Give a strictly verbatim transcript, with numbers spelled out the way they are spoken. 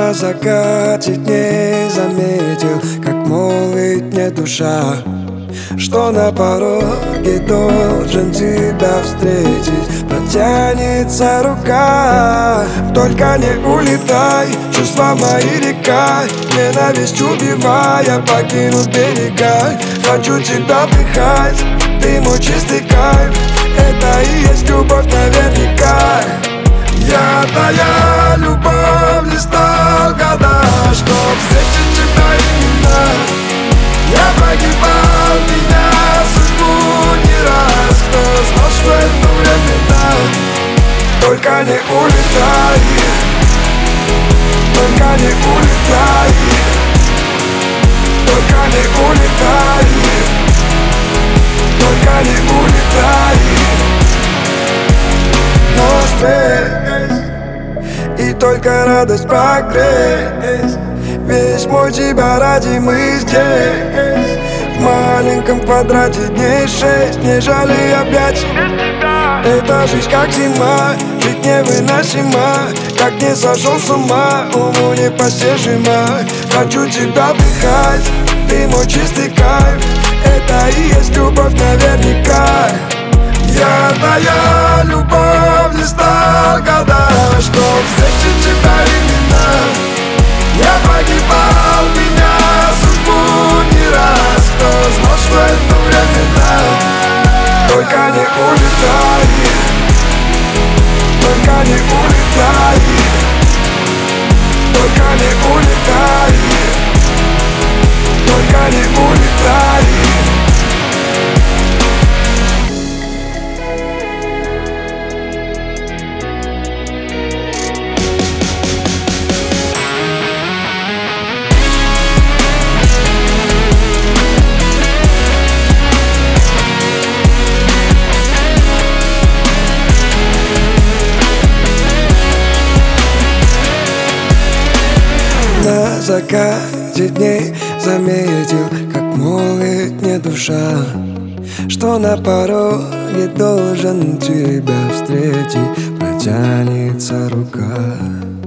На закате дней заметил, как молвит мне душа, что на пороге должен тебя встретить. Протянется рука, только не улетай. Чувства мои река, ненависть убивая, покинут берега. Хочу тебя вдыхать, ты мой чистый кайф. Это и есть любовь наверняка. Я твоя любовь, не стал года, чтоб встретить тебя именно. Я погибал, меня судьбу не раз. Кто знал, что это временно? Только не улетай, только не улетай, только не улетай, только не улетай. Но здесь и только радость прогресс. Весь мой тебя ради мы здесь. В маленьком квадрате дней шесть. Не жалей объятий. Эта жизнь как зима, жить невыносимо. Как не сошел с ума, уму непостижимо. Хочу тебя вдыхать, ты мой чистый кайф. Это и есть любовь наверняка. Я твоя любовь, не стал года, чтоб встретить тебя именно. Я погибал, меня судьбу не раз. Кто знал, что это временно? Только не улетай, только не улетай, только не улетай, только не улетай. На закате дней заметил, как молит мне душа, что на пороге должен тебя встретить. Протянется рука.